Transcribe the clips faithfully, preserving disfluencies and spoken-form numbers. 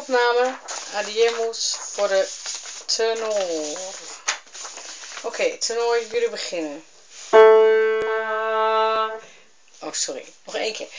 opname. Adiemus voor de tenor. Oké, okay, tenor, jullie beginnen. Oh, sorry. Nog één keer.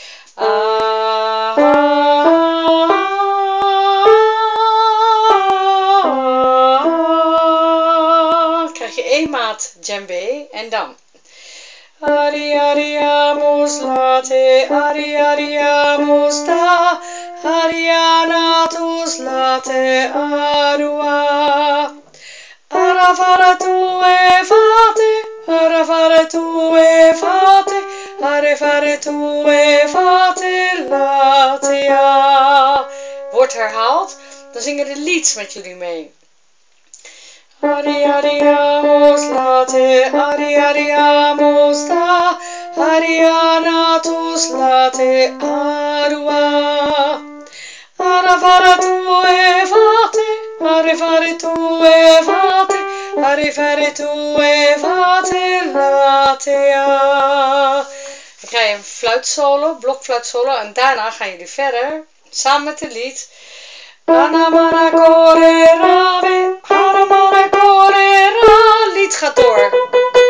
Krijg je één maat djembe en dan. Ari ariamus late, ari ariamus da, arianatus late arua. Aravara tue fate, aravara tue fate, arevare tue fate latea. Wordt herhaald, dan zingen de lieds met jullie mee. Ari ariamus late, ari ariamus da, arianatus late arua. Aravara tue fate, arevare tue fate, arevare tue fate latea. Dan krijg je een fluitsolo, blokfluitsolo en daarna gaan jullie verder, samen met het lied. Anamana kore rave, anamana kore ra. Lied gaat door.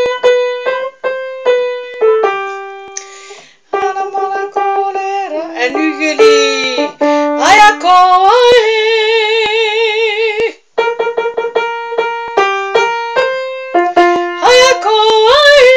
Anamana kore ra. En nu jullie. Ayako ae. Ayako ae.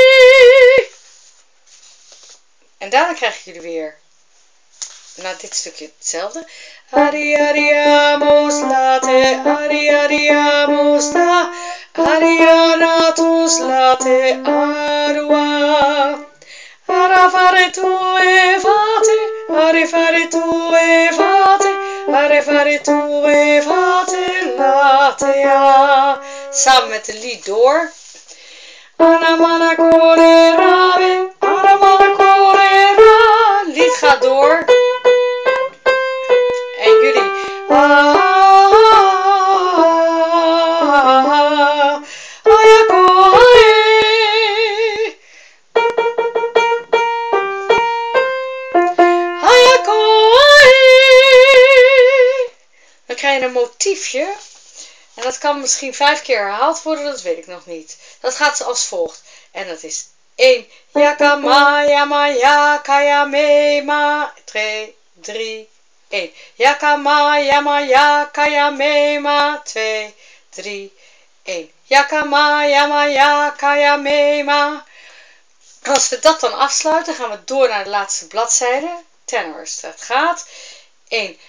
En daarna krijgen jullie weer. Nou, dit stukje hetzelfde. Ari ariamus late, ari ariamus da, arianatus late arua. Aravare tue fate, arevare tue fate, arevare tue fate latea. Samen met het lied door. Anamana kore rave, anamana kore ra. Lied gaat door. En jullie. Ah, ayako ae. Ayako ae. Dan krijg je een motiefje. En dat kan misschien vijf keer herhaald worden, dat weet ik nog niet. Dat gaat als volgt. En dat is één. Yakama yama yakaya mema. twee, drie. één. Yakama yama yakaya mema. twee, drie, één. Yakama yama yakaya mema. Als we dat dan afsluiten, gaan we door naar de laatste bladzijde. Tenors. Dat gaat. één.